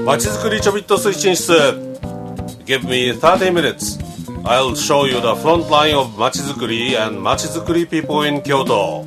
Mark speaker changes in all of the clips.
Speaker 1: まちづくりちょびっと推進室 Give me 30 minutes I'll show you the front line of まちづくり and まちづくり people in 京都。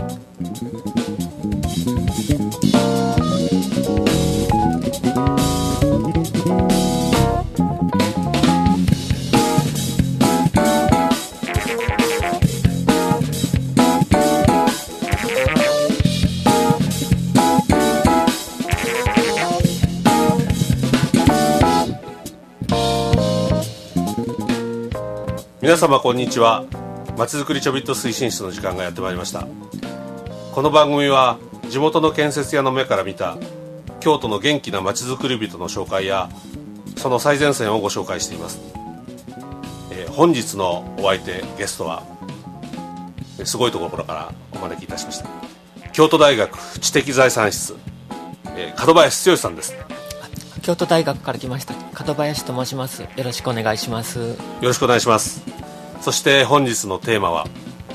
Speaker 1: 皆様こんにちは。まちづくりちょびっと推進室の時間がやってまいりました。この番組は地元の建設屋の目から見た京都の元気なまちづくり人の紹介やその最前線をご紹介しています。本日のお相手ゲストはすごいところからお招きいたしました。京都大学知的財産室、門林剛さんです。
Speaker 2: 京都大学から来ました門林と申します。よろしくお願いします。
Speaker 1: よろしくお願いします。そして本日のテーマは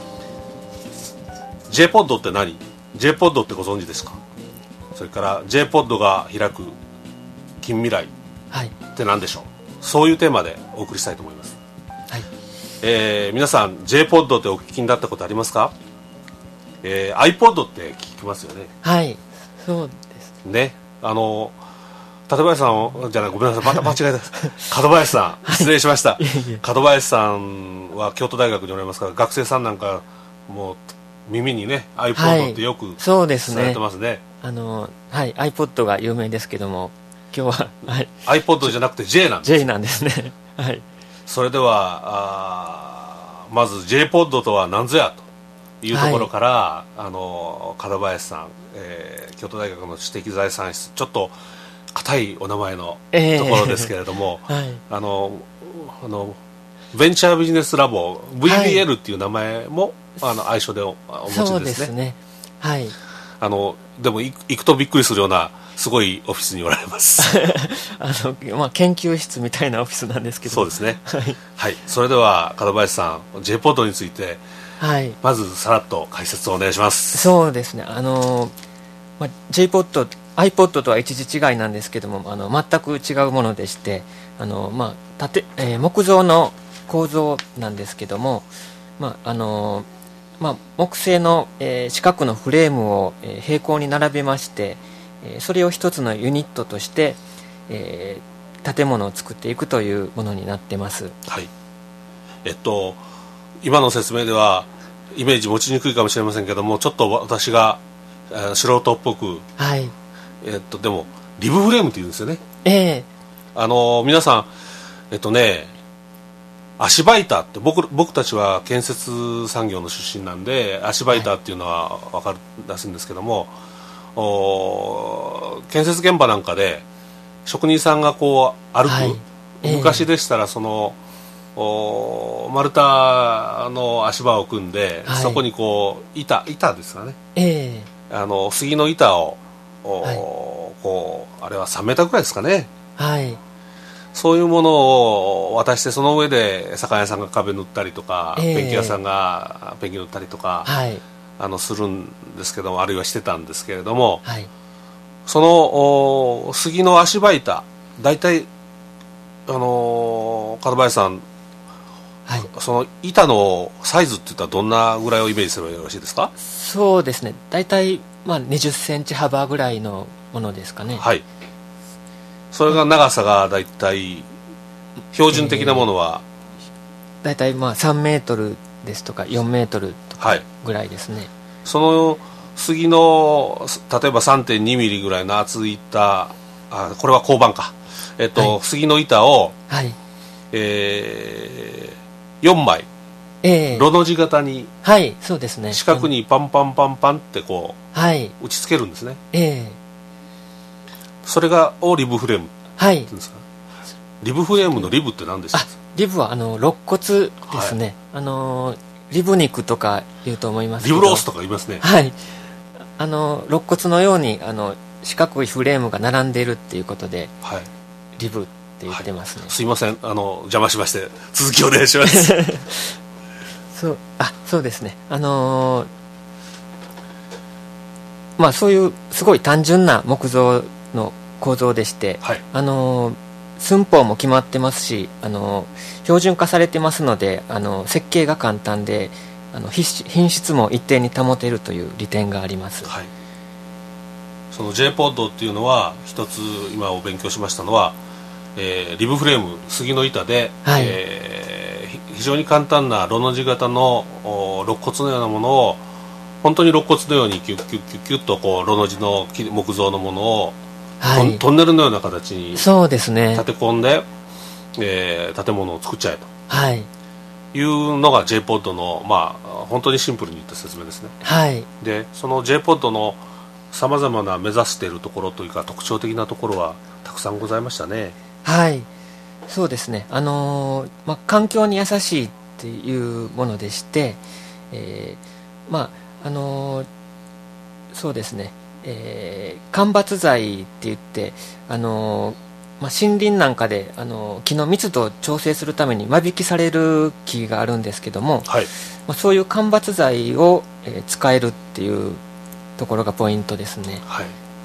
Speaker 1: J-POD って何？ J-POD ってご存知ですか？それから J-POD が開く近未来って何でしょう、そういうテーマでお送りしたいと思います。皆さん J-POD ってお聞きになったことありますか？iPod って聞きますよね。
Speaker 2: はい、そうです
Speaker 1: ね。門林さんじゃない、ごめんなさい、また間違えた門林さん、失礼しました。門林さんは京都大学におられますから、学生さんなんかもう耳にね iPod ってよく
Speaker 2: そうですね、
Speaker 1: されてますね。
Speaker 2: はい、iPod が有名ですけども、今日は、はい、
Speaker 1: iPod じゃなくて J なんです。
Speaker 2: J なんですね。はい。
Speaker 1: それではまず J-POD とは何ぞやというところから、門林さん、京都大学の知的財産室、ちょっと固いお名前のところですけれども、はい、ベンチャービジネスラボ VBL っていう名前も、愛称でお持ちですね。
Speaker 2: そうですね、はい、
Speaker 1: でも行くとびっくりするようなすごいオフィスにおられます
Speaker 2: 研究室みたいなオフィスなんですけど。
Speaker 1: そうですね、はい、それでは門林さん J-POD について、はい、まずさらっと解説をお願いします。
Speaker 2: そうですね、J-POD iPod とは一字違いなんですけども、全く違うものでして、木造の構造なんですけども、木製の、四角のフレームを、平行に並べまして、それを一つのユニットとして、建物を作っていくというものになってます。
Speaker 1: はい。今の説明ではイメージ持ちにくいかもしれませんけども、ちょっと私が、素人っぽく、はい、でもリブフレームっていうんですよね。皆さん足場板って、僕たちは建設産業の出身なんで足場板っていうのは分かるらしいんですけども、建設現場なんかで職人さんがこう歩く、昔でしたらその丸太の足場を組んで、そこにこう板ですかね、杉の板をこうあれは3メーターぐらいですかね、はい、そういうものを渡して、その上で酒屋さんが壁塗ったりとか、ペンキ屋さんがペンキ塗ったりとか、するんですけども、あるいはしてたんですけれども、その杉の足場板、だいたい門林さん、その板のサイズっていったらどんなぐらいをイメージすればよろしいですか？
Speaker 2: そうですね、だいたい20センチ幅ぐらいのものですかね。はい。
Speaker 1: それが長さがだいたい標準的なものは、
Speaker 2: だいたい3メートルですとか4メートルとかぐらいですね。
Speaker 1: その杉の例えば 3.2 ミリぐらいの厚い板、これは鋼板か、杉の板を、4枚、ロの字型に、
Speaker 2: そうですね、
Speaker 1: 四角にパンパンパンパンってこう、打ち付けるんですね。それがリブフレームっていうんですか？リブフレームのリブって何ですか？
Speaker 2: リブは肋骨ですね、リブ肉とか言うと思いますけど、
Speaker 1: リブロースとか言いますね。
Speaker 2: はい、肋骨のように四角いフレームが並んでいるっていうことで、リブって言ってますね。
Speaker 1: すいません、邪魔しまして、続きお願いします
Speaker 2: そうですね、そういうすごい単純な木造の構造でして、
Speaker 1: はい、
Speaker 2: 寸法も決まってますし、標準化されてますので、設計が簡単で、品質も一定に保てるという利点があります。
Speaker 1: はい、その J-POD っていうのは一つ今お勉強しましたのは、リブフレーム杉の板で、はい、非常に簡単なロの字型の肋骨のようなものを本当に肋骨のようにキュッキュッキュッキュッとこうロの字の木造のものを、はい、トンネルのような形に
Speaker 2: そうですね
Speaker 1: 立て込んで、建物を作っちゃえと、
Speaker 2: はい、
Speaker 1: いうのが J-POD の、まあ、本当にシンプルに言った説明ですね。
Speaker 2: はい、で
Speaker 1: その J-POD のさまざまな目指しているところというか特徴的なところはたくさんございましたね。
Speaker 2: はい、そうですね、環境に優しいっていうものでして、そうですね、間伐材って言って、森林なんかで木の密度を調整するために間引きされる木があるんですけども、
Speaker 1: はい、
Speaker 2: そういう間伐材を、使えるっていうところがポイントですね。
Speaker 1: はい、はい、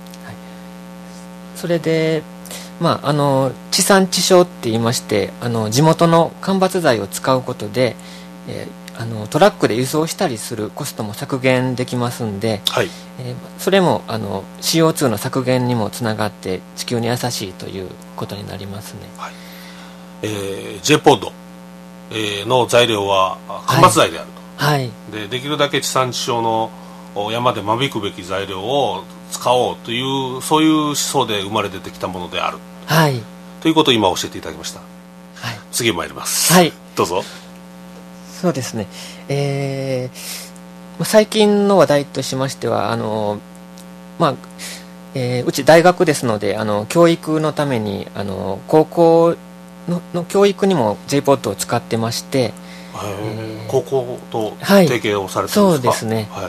Speaker 2: それで地産地消って言いまして、地元の間伐材を使うことで、トラックで輸送したりするコストも削減できますんで、
Speaker 1: はい、
Speaker 2: それもCO2 の削減にもつながって地球に優しいということになりますね。
Speaker 1: はい、J-POD、の材料は間伐材であると、
Speaker 2: はい、
Speaker 1: できるだけ地産地消の山で間引くべき材料を使おうというそういう思想で生まれ出てきたものである、
Speaker 2: はい、
Speaker 1: ということを今教えていただきました。
Speaker 2: はい、
Speaker 1: 次へ参ります。
Speaker 2: はい、
Speaker 1: どうぞ。
Speaker 2: そうですね、最近の話題としましてはうち大学ですので教育のために高校 の教育にも J-POD を使ってまして、
Speaker 1: 高校と提携をされてるんですか？
Speaker 2: そうですね、
Speaker 1: はい、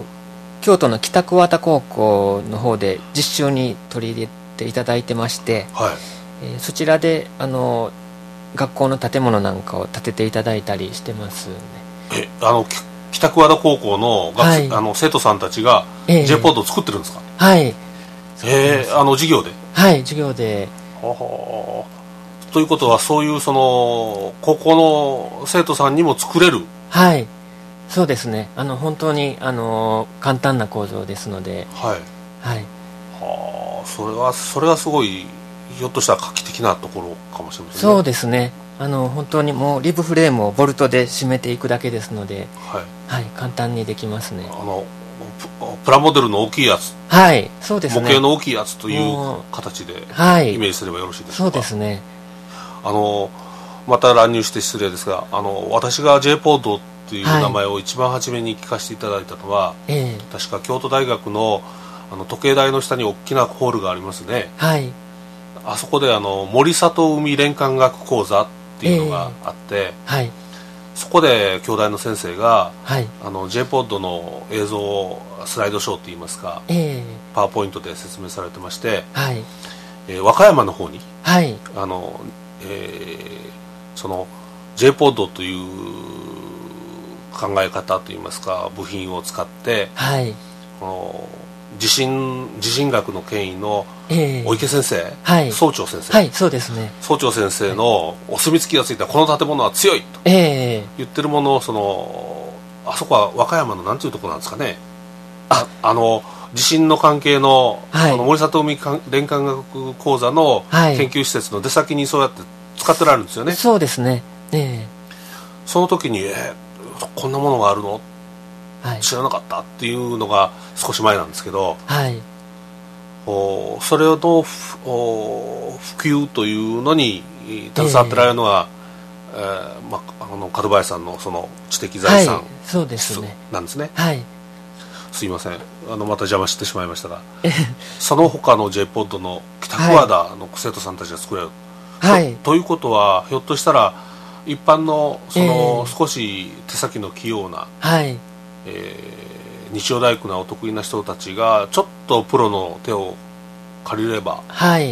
Speaker 2: 京都の北桑田高校の方で実習に取り入れていただいてまして、
Speaker 1: はい、
Speaker 2: そちらで学校の建物なんかを建てていただいたりしてますね。
Speaker 1: 北桑田高校の
Speaker 2: はい、
Speaker 1: 生徒さんたちが J-POD を作ってるんですか？
Speaker 2: はい、
Speaker 1: 授業で？
Speaker 2: はい、授業で。
Speaker 1: ということはそういうその高校の生徒さんにも作れる？
Speaker 2: はい、そうですね、本当に簡単な構造ですので、
Speaker 1: はい、
Speaker 2: はい、
Speaker 1: それはすごいひょっとしたら画期的なところかもしれませんね。
Speaker 2: そうですね、本当にもうリブフレームをボルトで締めていくだけですので、
Speaker 1: はい
Speaker 2: はい、簡単にできますね。
Speaker 1: プラモデルの大きいやつ、
Speaker 2: はい、そうですね、
Speaker 1: 模型の大きいやつという形でイメージすればよろしいでしょうか？
Speaker 2: そうですね。
Speaker 1: また乱入して失礼ですが私が J-POD っていう名前を一番初めに聞かせていただいたのは、確か京都大学の時計台の下に大きなホールがありますね。
Speaker 2: はい、
Speaker 1: あそこで森里海連環学講座っていうのがあって、
Speaker 2: はい、
Speaker 1: そこで京大の先生が、
Speaker 2: はい、
Speaker 1: J-POD の映像をスライドショーっていいますか、パワーポイントで説明されてまして、
Speaker 2: はい、
Speaker 1: 和歌山の方に、
Speaker 2: はい、
Speaker 1: その J-POD という考え方といいますか部品を使って、
Speaker 2: はい、
Speaker 1: この地震学の権威のお池先生、総長先生、
Speaker 2: はい、そうですね、総
Speaker 1: 長先生のお墨付きがついたこの建物は強いと言ってるものをあそこは和歌山のなんていうところなんですかね。地震の関係の、その森里海連環学講座の研究施設の出先にそうやって使ってられるんですよね。
Speaker 2: そうですね、
Speaker 1: その時にこんなものがあるの、知らなかったっていうのが少し前なんですけど、
Speaker 2: はい、
Speaker 1: それの普及というのに携わってられるのが、門林さんのその知的財産なんですね。
Speaker 2: はい、
Speaker 1: すいませんまた邪魔してしまいましたがその他の J-POD の北桑田の生徒さんたちが作れる、はい、ということはひょっとしたら一般の少し手先の器用な、日曜大工なお得意な人たちがちょっとプロの手を借りれば、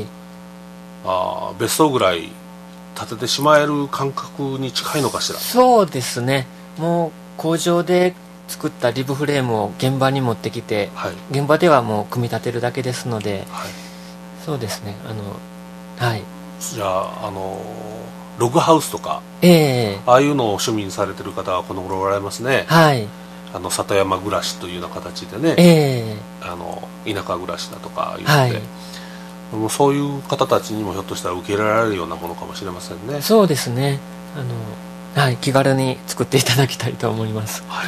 Speaker 1: 別荘ぐらい建ててしまえる感覚に近いのかしら。
Speaker 2: そうですね、もう工場で作ったリブフレームを現場に持ってきて、現場ではもう組み立てるだけですので、 そうですね、はい。
Speaker 1: じゃあ、ログハウスとか、ああいうのを趣味にされてる方はこの頃おられますね。
Speaker 2: はい。
Speaker 1: 里山暮らしというような形でね、田舎暮らしだとか言って、はい、もうそういう方たちにもひょっとしたら受け入れられるようなものかもしれませんね。
Speaker 2: そうですね、はい、気軽に作っていただきたいと思います。
Speaker 1: はい、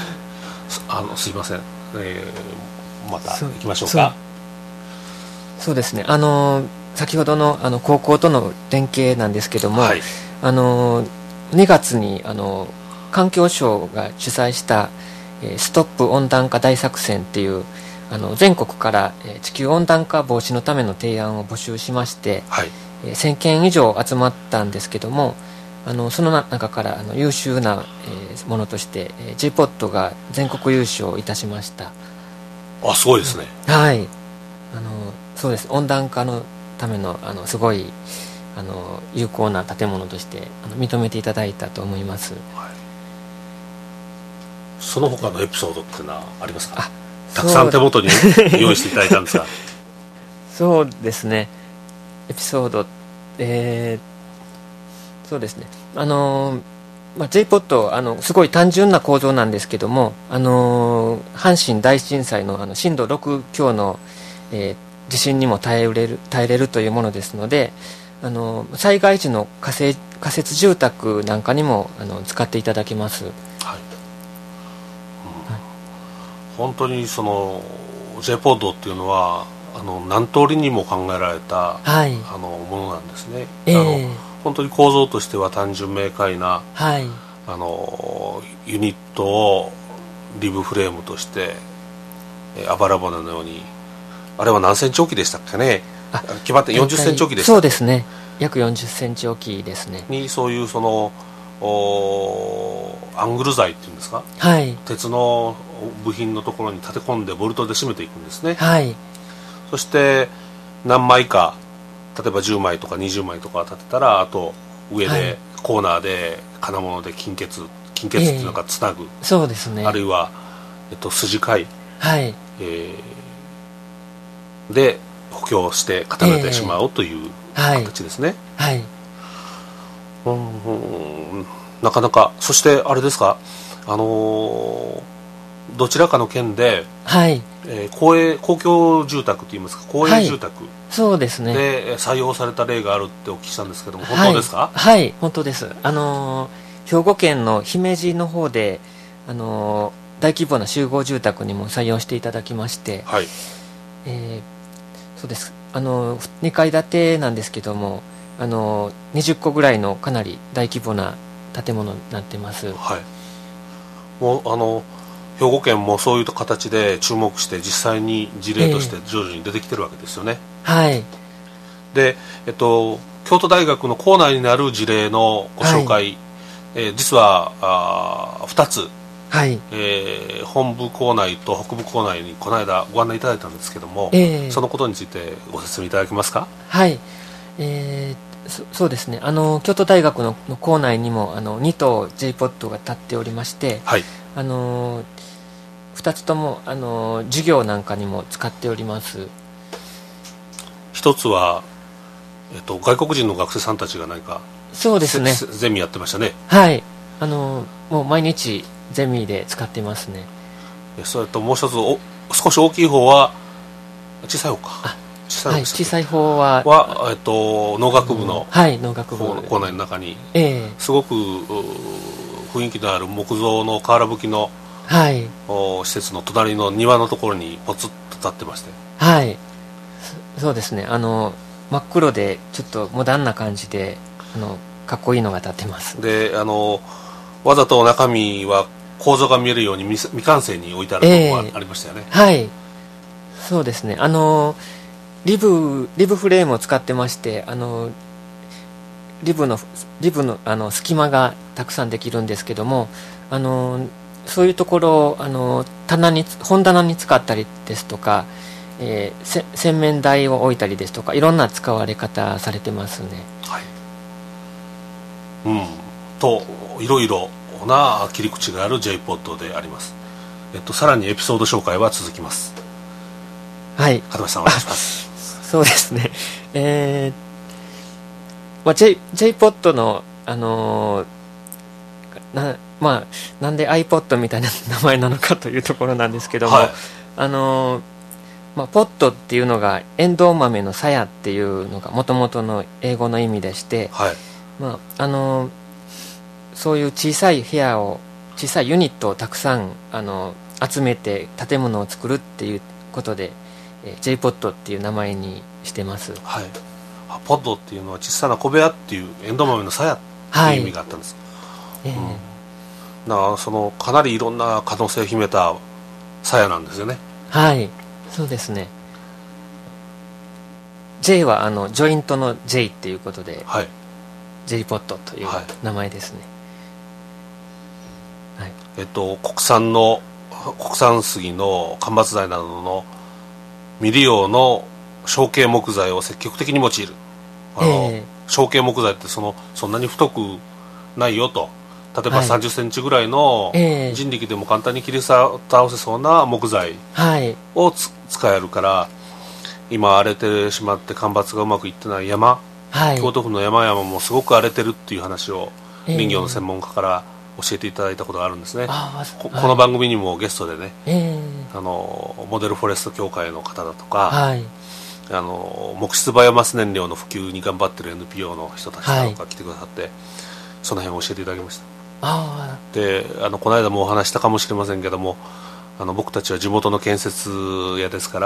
Speaker 1: すいません、また行きましょうか。
Speaker 2: そうですね、先ほどの高校との連携なんですけども、はい、2月に環境省が主催したストップ温暖化大作戦っていう全国から地球温暖化防止のための提案を募集しまして、はい、1000件以上集まったんですけども、その中から優秀なものとして J-POD が全国優勝いたしました。
Speaker 1: あ、すごいですね。
Speaker 2: はい、そうです。温暖化のためのすごい有効な建物として認めていただいたと思います。はい、
Speaker 1: その他のエピソードっていうのはありますか？たくさん手元に用意していただいたんですが
Speaker 2: そうですね、エピソード、そうですね、J-POD すごい単純な構造なんですけども、阪神大震災の震度6強の、地震にも耐えれるというものですので、災害時の仮設住宅なんかにも使っていただけます。はい、
Speaker 1: 本当にその J-POD っていうのは何通りにも考えられた、はい、ものなんですね。本当に構造としては単純明快な、はい、ユニットをリブフレームとしてあばら骨のように、あれは何センチ置きでしたっけね。決まって40センチ置きでした。
Speaker 2: そうですね、約40センチ置きですね。
Speaker 1: にそういうそのアングル材っていうんですか、はい、鉄の部品のところに立て込んでボルトで締めていくんですね。はい、そして何枚か、例えば10枚とか20枚とか立てたら、あと上でコーナーで金物で金欠っていうのがつなぐ、
Speaker 2: そうですね、
Speaker 1: あるいは、筋交い、はい、で補強して固めてしまうという形ですね。はい、なかなか。そしてあれですか、どちらかの県で、はい、公共住宅といいますか、公営住宅、はい、
Speaker 2: そうですね、
Speaker 1: で採用された例があるってお聞きしたんですけども、本当ですか？
Speaker 2: はい、はい、本当です。兵庫県の姫路の方で大規模な集合住宅にも採用していただきまして、はい、そうです。2階建てなんですけども、20個ぐらいのかなり大規模な建物になってます。はい、
Speaker 1: もう兵庫県もそういう形で注目して実際に事例として徐々に出てきてるわけですよね。はい。で、京都大学の構内になる事例のご紹介、はい、実は2つ、はい、本部構内と北部構内にこの間ご案内いただいたんですけども、そのことについてご説明いただけますか？
Speaker 2: はい、そうですね、京都大学の構内にも2棟 J-POD が立っておりまして、はい、2つとも授業なんかにも使っております。
Speaker 1: 一つは、外国人の学生さんたちが何か
Speaker 2: そうですね、
Speaker 1: ゼミやってましたね。
Speaker 2: はい、もう毎日ゼミで使ってますね。
Speaker 1: それともう一つ少し大きい方は小さい方か、
Speaker 2: 小さい方は
Speaker 1: 農学部の校内の中に、すごく雰囲気のある木造の瓦葺きの、はい、施設の隣の庭のところにポツッと立ってまして、
Speaker 2: はい、そうですね、真っ黒でちょっとモダンな感じでかっこいいのが立ってます。
Speaker 1: でわざと中身は構造が見えるように未完成に置いてあるのもありましたよね。
Speaker 2: はい、そうですね、リブフレームを使ってまして、リブの隙間がたくさんできるんですけども、そういうところを本棚に使ったりですとか、洗面台を置いたりですとか、いろんな使われ方されてますね。はい、
Speaker 1: といろいろな切り口がある J-POD であります。さらにエピソード紹介は続きます。
Speaker 2: はい、
Speaker 1: 片橋さんお願いします。
Speaker 2: そうですね、 J-POD の、なんで iPod みたいな名前なのかというところなんですけども、
Speaker 1: はい、
Speaker 2: ポッドっていうのがエンドウ豆の鞘っていうのがもともとの英語の意味でして、
Speaker 1: はい、
Speaker 2: そういう小さい部屋を、小さいユニットをたくさん集めて建物を作るっていうことで、J-POD っていう名前にしてます。
Speaker 1: はい、ポッドっていうのは小さな小部屋っていうエンドウ豆の鞘っていう意味があったんです、だからそのかなりいろんな可能性を秘めた鞘なんですよね。
Speaker 2: はい、そうですね。 J はジョイントの J っていうことで、
Speaker 1: はい、
Speaker 2: J-POD という名前ですね。はい、
Speaker 1: 国産杉の間伐材などの未利用の小径木材を積極的に用いる。小径木材ってそんなに太くないよと、例えば30センチぐらいの人力でも簡単に切り倒せそうな木材を使えるから、今荒れてしまって間伐がうまくいってない山、京都府の山々もすごく荒れてるっていう話を林業の専門家から教えていただいたことがあるんですね。この番組にもゲストでね、モデルフォレスト協会の方だとか、木質バイオマス燃料の普及に頑張ってる NPO の人たちとか来てくださって、その辺を教えていただきました。でこの間もお話したかもしれませんけども、僕たちは地元の建設屋ですから、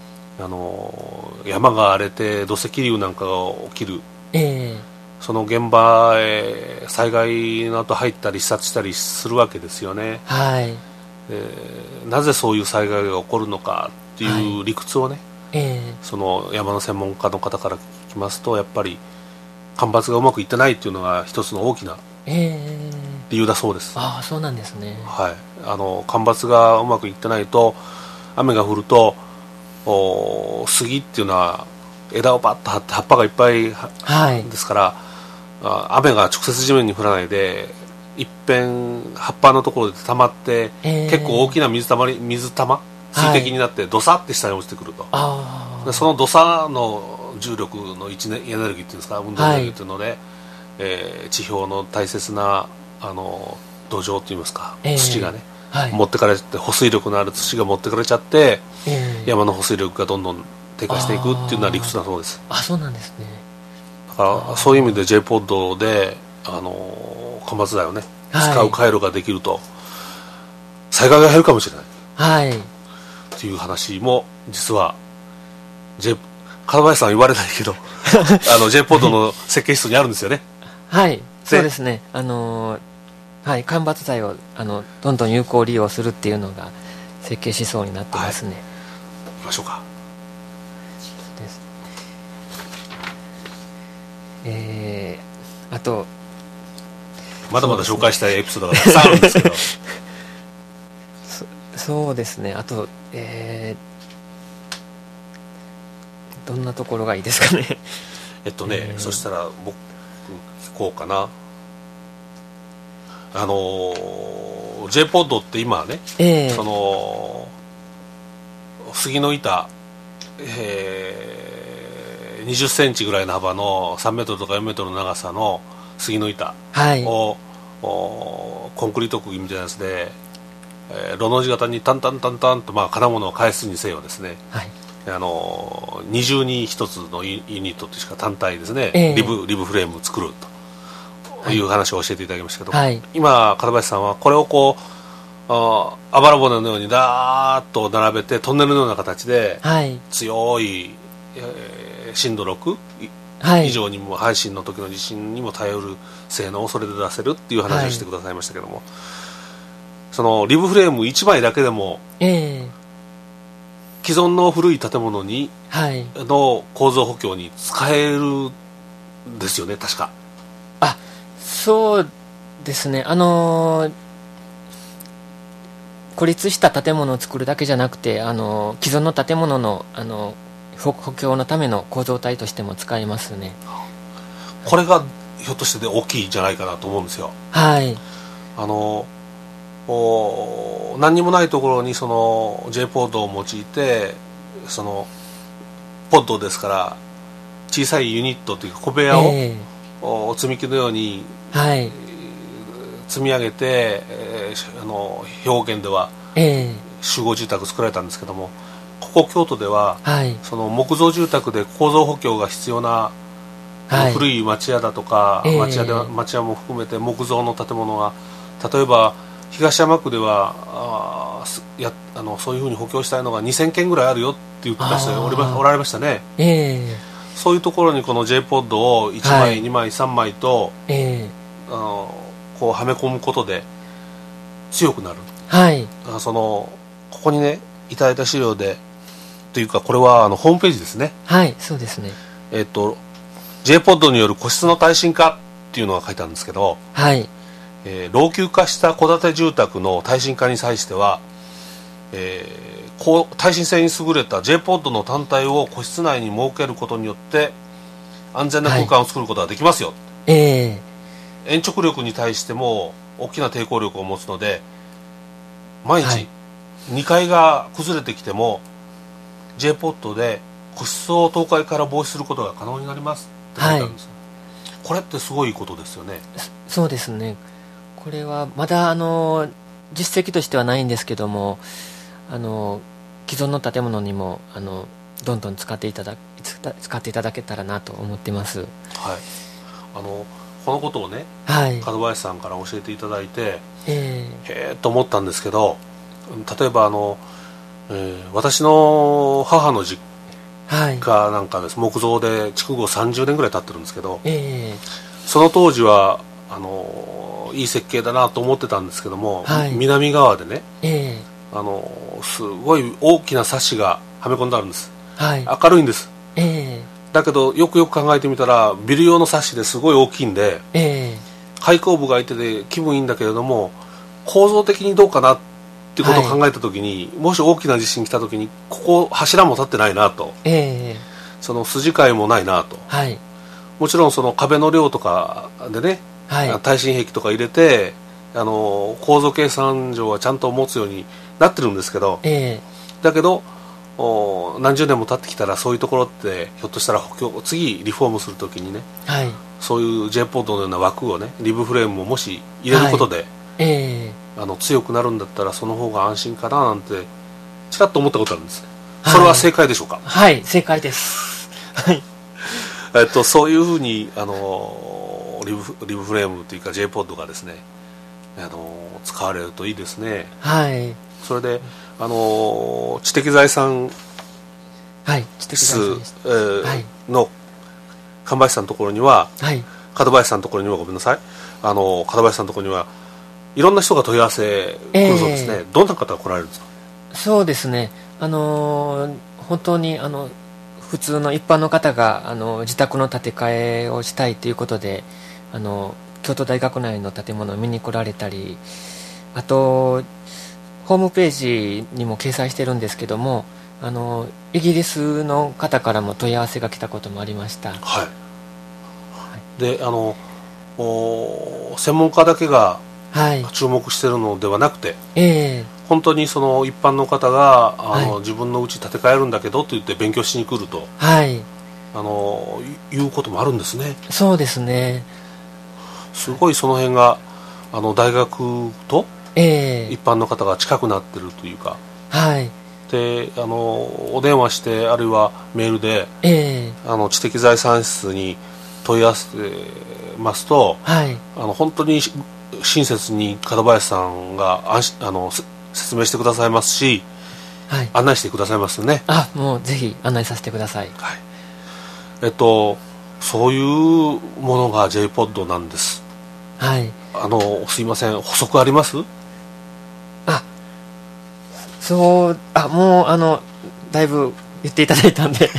Speaker 1: 山が荒れて土石流なんかが起きる、その現場へ災害の後入ったり視察したりするわけですよね。なぜそういう災害が起こるのかっていう理屈をね、その山の専門家の方から聞きますと、やっぱり間伐がうまくいってないっていうのが一つの大きな理由だそうです。
Speaker 2: そうなんですね。
Speaker 1: はい、間伐がうまくいってないと、雨が降ると杉っていうのは枝をパッと張って葉っぱがいっぱいですから、雨が直接地面に降らないで一遍葉っぱのところで溜まって、結構大きな水玉水滴になってドサって下に落ちてくると、でそのドサの重力のエネルギーっていうんですか、運動エネルギーっていうので、地表の大切な土壌といいますか、土がね、持ってかれて、保水力のある土が持ってかれちゃって、山の保水力がどんどん低下していくっていうのは理屈だそうです。
Speaker 2: そうなんですね。
Speaker 1: だからそういう意味で J-POD で間伐材をね使う回路ができると、災害が減るかもしれないっていう話も実は金林さんは言われないけどJ-POD の設計室にあるんですよね。
Speaker 2: そうですね。間伐材をどんどん有効利用するっていうのが設計思想になってますね。
Speaker 1: 行きましょうか。
Speaker 2: あと
Speaker 1: まだまだ紹介したいエピソードがたくさんあるんですけど
Speaker 2: そうですね。あと、どんなところがいいですかね。
Speaker 1: そしたら僕聞こうかな。J-POD って今ね、その杉の板、20センチぐらいの幅の3メートルとか4メートルの長さの杉の板を、コンクリート釘みたいなやつで、ロの字型にタンタンタンタンと、金物を返すにせよですね、二重に一つのユニットというしか単体ですね、リブフレームを作るという話を教えていただきましたけど、今片林さんはこれをこうあばら骨のようにダーッと並べてトンネルのような形で、強い、震度6以上にも配信の時の地震にも耐えうる性能をそれで出せるっていう話をしてくださいましたけども、そのリブフレーム1枚だけでも、既存の古い建物に、の構造補強に使えるんですよね、確か。
Speaker 2: そうですね。孤立した建物を作るだけじゃなくて、既存の建物の補強のための構造体としても使えますね。
Speaker 1: これがひょっとして大きいんじゃないかなと思うんですよ。何にもないところにその J-POD を用いて、そのポッドですから小さいユニットというか小部屋を、積み木のように、
Speaker 2: はい、
Speaker 1: 積み上げて、兵庫県では、集合住宅作られたんですけども、ここ京都では、
Speaker 2: はい、
Speaker 1: その木造住宅で構造補強が必要な、はい、古い町屋だとか、町屋も含めて木造の建物が、例えば東山区ではそういうふうに補強したいのが2000件ぐらいあるよって言ってましたよ、おられましたね、そういうところにこの J ポッドを1枚、はい、2枚3枚と、こうはめ込むことで強くなる、はい、ここにねいただいた資料でというか、これはホームページですね。
Speaker 2: はい、そうですね。
Speaker 1: J ポッドによる個室の耐震化っていうのが書いてあるんですけど、はい、老朽化した戸建て住宅の耐震化に際しては、耐震性に優れた J ポッドの単体を個室内に設けることによって安全な空間を作ることができますよ、はい、延直力に対しても大きな抵抗力を持つので、毎日2階が崩れてきても J ポッドで個室を倒壊から防止することが可能になりますって書いてあるんです、はい、これってすごいことですよね。
Speaker 2: そうですね。これはまだ実績としてはないんですけども、既存の建物にもどんどん使っていただけたらなと思ってます。はい、
Speaker 1: このことをね、はい、門林さんから教えていただいて、へえと思ったんですけど、例えば私の母の実家なんかです、木造で築後30年ぐらい経ってるんですけど、その当時はいい設計だなと思ってたんですけども、はい、南側でね、すごい大きなサッシがはめ込んであるんです、はい、明るいんです、だけどよくよく考えてみたらビル用のサッシですごい大きいんで、開口部が開いてて気分いいんだけれども構造的にどうかなっていうことを考えた時に、はい、もし大きな地震来た時にここ柱も立ってないなと、その筋交いもないなと、はい、もちろんその壁の量とかでね、はい、耐震壁とか入れて構造計算上はちゃんと持つようになってるんですけど、だけど何十年も経ってきたらそういうところってひょっとしたら次リフォームするときにね、はい、そういう J ポッドのような枠をねリブフレームをもし入れることで、はい、強くなるんだったらその方が安心かななんてちらっと思ったことあるんです、はい、それは正解でしょうか。
Speaker 2: はい、正解です。はい
Speaker 1: そういうふうにリブフレームというか J ポッドがですね使われるといいですね。はい。それで知的財産室の神林さんのところには、はい、門林さんのところにはごめんなさい、門林さんのところにはいろんな人が問い合わせ来るそうですね。どんな方が来られるんですか。
Speaker 2: そうですね。本当に普通の一般の方が自宅の建て替えをしたいということで京都大学内の建物を見に来られたり、あとホームページにも掲載してるんですけどもイギリスの方からも問い合わせが来たこともありました。はい、はい、
Speaker 1: で専門家だけが注目してるのではなくて、本当にその一般の方が自分の家建て替えるんだけどと言って勉強しに来ると、はい、いうこともあるんですね。
Speaker 2: そうですね。
Speaker 1: すごいその辺が大学と一般の方が近くなってるというか、はい、でお電話してあるいはメールで、知的財産室に問い合わせますと、はい、本当に親切に門林さんが説明してくださいますし、はい、案内してくださいますよね。
Speaker 2: もうぜひ案内させてください。はい、
Speaker 1: そういうものが J ポッドなんです。はい、すいません、補足あります？
Speaker 2: もうだいぶ言っていただいたんで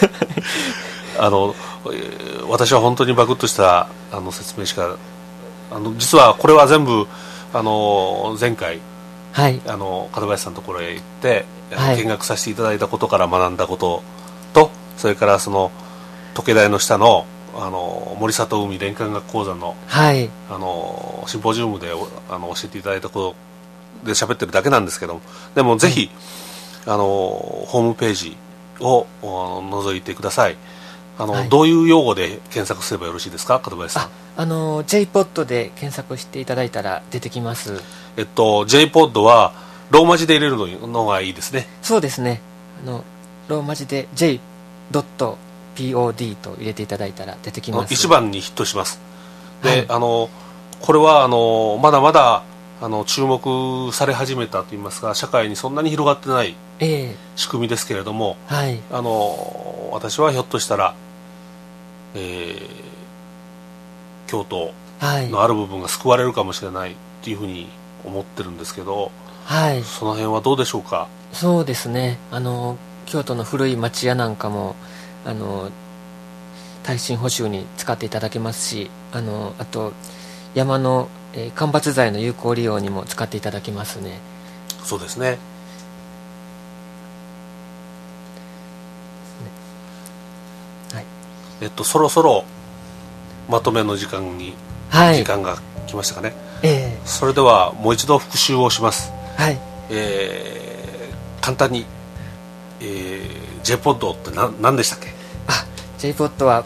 Speaker 1: 私は本当にバクッとした説明しか実はこれは全部前回、はい、門林さんのところへ行って、はい、見学させていただいたことから学んだことと、それからその時計台の下の森里海連環学講座の、はい、シンポジウムで教えていただいたことで喋ってるだけなんですけども、でもぜひ、ホームページを覗いてください。
Speaker 2: はい、
Speaker 1: どういう用語で検索すればよろしいですか、門林さん。
Speaker 2: JPOD で検索していただいたら出てきます。
Speaker 1: JPOD はローマ字で入れるのがいいですね。
Speaker 2: そうですね、ローマ字で J.POD と入れていただいたら出てきます。
Speaker 1: 一番にヒットします。で、
Speaker 2: はい、
Speaker 1: これはまだまだ注目され始めたといいますか、社会にそんなに広がってない仕組みですけれども、
Speaker 2: はい、
Speaker 1: 私はひょっとしたら、京都のある部分が救われるかもしれないっていうふうに思ってるんですけど、
Speaker 2: はい、
Speaker 1: その辺はどうでしょうか。
Speaker 2: そうですね、京都の古い町屋なんかも耐震補修に使っていただけますし、あと山の間伐材の有効利用にも使っていただけますね。
Speaker 1: そうですね。
Speaker 2: はい、
Speaker 1: そろそろまとめの時間が来ましたかね。それではもう一度復習をします。
Speaker 2: はい、
Speaker 1: 簡単に、JPOD って何でしたっけ。
Speaker 2: JPOD は、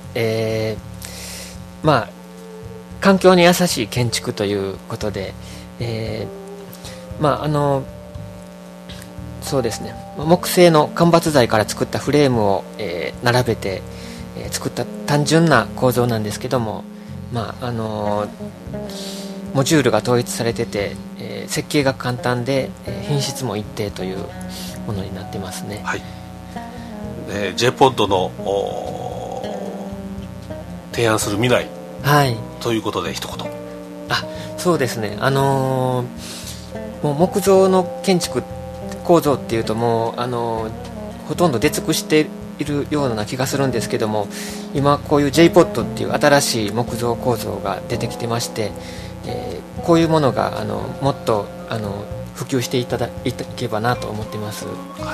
Speaker 2: 環境に優しい建築ということで、そうですね、木製の間伐材から作ったフレームを、並べて、作った単純な構造なんですけども、モジュールが統一されてて、設計が簡単で、品質も一定というものになってますね。
Speaker 1: はい。JPOD の提案する未来、
Speaker 2: はい、
Speaker 1: ということで一言。
Speaker 2: そうですね、もう木造の建築構造っていうともうほとんど出尽くしているような気がするんですけども、今こういう JPOD っていう新しい木造構造が出てきてまして、こういうものがもっと普及していただけばなと思っています。
Speaker 1: はい、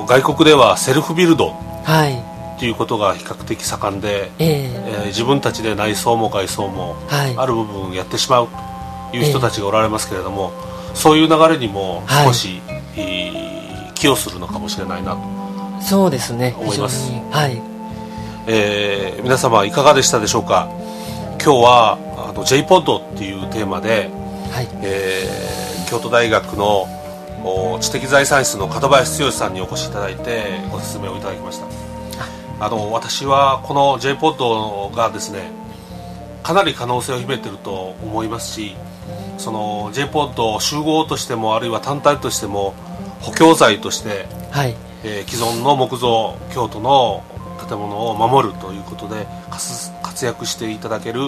Speaker 1: 外国ではセルフビルド、
Speaker 2: はい、
Speaker 1: ということが比較的盛んで、自分たちで内装も外装も、
Speaker 2: はい、
Speaker 1: ある部分やってしまうという人たちがおられますけれども、そういう流れにも少し、寄与するのかもしれないなと
Speaker 2: そうですね、
Speaker 1: 思います。
Speaker 2: はい、
Speaker 1: 皆様いかがでしたでしょうか。今日はJPOD っていうテーマで、
Speaker 2: はい、
Speaker 1: 京都大学の知的財産室の門林剛さんにお越しいただいてご説明をいただきました。私はこの JPOD がですね、かなり可能性を秘めていると思いますし、その JPOD 集合としてもあるいは単体としても補強材として、
Speaker 2: はい、
Speaker 1: 既存の木造京都の建物を守るということで活躍していただける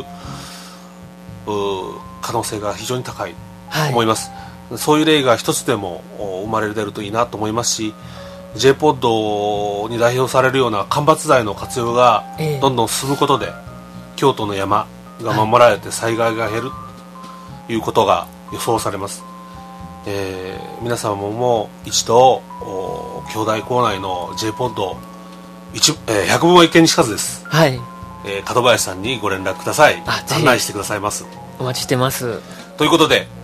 Speaker 1: 可能性が非常に高いと思います。そういう例が一つでも生まれるといいなと思いますし、JPOD に代表されるような間伐材の活用がどんどん進むことで、京都の山が守られて災害が減るということが予想されます。皆様も一度京大構内の JPOD 100分は一見にしかずです。
Speaker 2: はい、
Speaker 1: 門林さんにご連絡ください。案内してくださいます。
Speaker 2: お待ちしてます。
Speaker 1: ということで、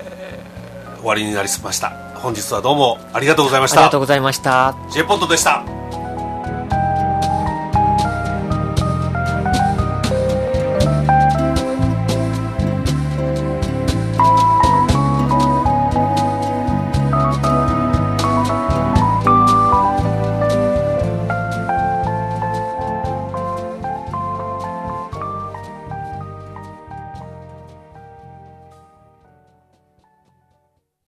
Speaker 1: 終わりになりました。本日はどうもありがとうございました。
Speaker 2: ありがとうございました。
Speaker 1: JPOD でした。